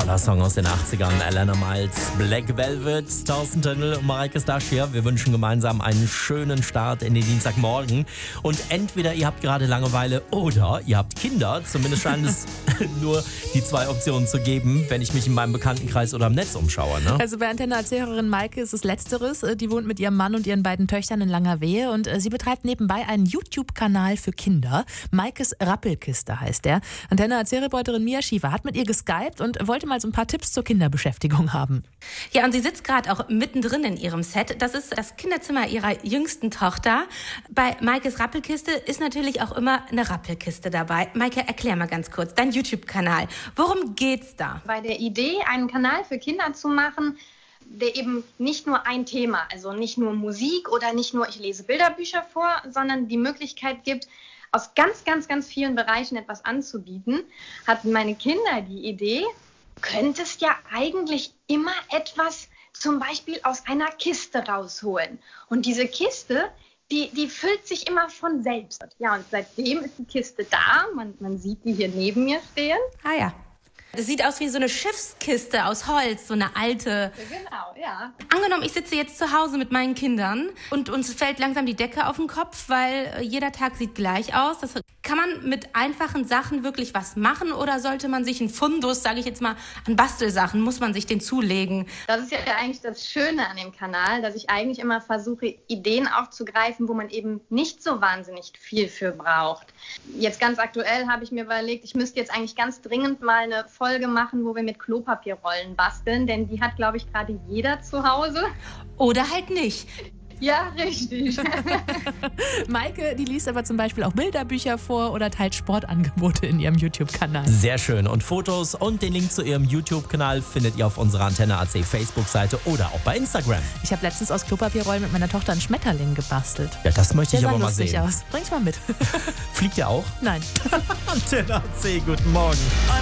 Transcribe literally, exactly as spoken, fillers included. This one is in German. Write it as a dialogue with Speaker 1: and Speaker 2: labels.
Speaker 1: Toller Song aus den achtzigern. Elena Miles, Black Velvet, Thorsten Tönnel und Mareike Stasch hier. Wir wünschen gemeinsam einen schönen Start in den Dienstagmorgen. Und entweder ihr habt gerade Langeweile oder ihr habt Kinder. Zumindest scheint es nur die zwei Optionen zu geben, wenn ich mich in meinem Bekanntenkreis oder im Netz umschaue. Ne?
Speaker 2: Also bei Antenne als Hörerin Maike ist es Letzteres. Die wohnt mit ihrem Mann und ihren beiden Töchtern in Langerwehe und sie betreibt nebenbei einen YouTube-Kanal für Kinder. Maikes Rappelkiste heißt der. Antenne als Reporterin Mia Schiefer hat mit ihr geskypt und wollte mal so ein paar Tipps zur Kinderbeschäftigung haben.
Speaker 3: Ja, und sie sitzt gerade auch mittendrin in ihrem Set. Das ist das Kinderzimmer ihrer jüngsten Tochter. Bei Maikes Rappelkiste ist natürlich auch immer eine Rappelkiste dabei. Maike, erklär mal ganz kurz, dein YouTube-Kanal. Worum geht's da?
Speaker 4: Bei der Idee, einen Kanal für Kinder zu machen, der eben nicht nur ein Thema, also nicht nur Musik oder nicht nur ich lese Bilderbücher vor, sondern die Möglichkeit gibt, aus ganz, ganz, ganz vielen Bereichen etwas anzubieten, hatten meine Kinder die Idee, könntest ja eigentlich immer etwas zum Beispiel aus einer Kiste rausholen. Und diese Kiste, die, die füllt sich immer von selbst. Ja, und seitdem ist die Kiste da. Man, man sieht die hier neben mir stehen.
Speaker 3: Ah ja. Das sieht aus wie so eine Schiffskiste aus Holz, so eine alte.
Speaker 4: Genau, ja.
Speaker 3: Angenommen, ich sitze jetzt zu Hause mit meinen Kindern und uns fällt langsam die Decke auf den Kopf, weil jeder Tag sieht gleich aus. Das, kann man mit einfachen Sachen wirklich was machen oder sollte man sich einen Fundus, sage ich jetzt mal, an Bastelsachen, muss man sich den zulegen?
Speaker 4: Das ist ja eigentlich das Schöne an dem Kanal, dass ich eigentlich immer versuche, Ideen aufzugreifen, wo man eben nicht so wahnsinnig viel für braucht. Jetzt ganz aktuell habe ich mir überlegt, ich müsste jetzt eigentlich ganz dringend mal eine Folge machen, wo wir mit Klopapierrollen basteln, denn die hat, glaube ich, gerade jeder zu Hause.
Speaker 3: Oder halt nicht.
Speaker 4: Ja, richtig.
Speaker 2: Maike, die liest aber zum Beispiel auch Bilderbücher vor oder teilt Sportangebote in ihrem YouTube-Kanal.
Speaker 1: Sehr schön. Und Fotos und den Link zu ihrem YouTube-Kanal findet ihr auf unserer Antenne A C Facebook-Seite oder auch bei Instagram.
Speaker 2: Ich habe letztens aus Klopapierrollen mit meiner Tochter einen Schmetterling gebastelt.
Speaker 1: Ja, das möchte
Speaker 2: Der
Speaker 1: ich
Speaker 2: sah
Speaker 1: aber mal
Speaker 2: lustig
Speaker 1: sehen.
Speaker 2: aus. Bring ich mal mit.
Speaker 1: Fliegt ihr auch?
Speaker 2: Nein.
Speaker 1: Antenne A C, guten Morgen.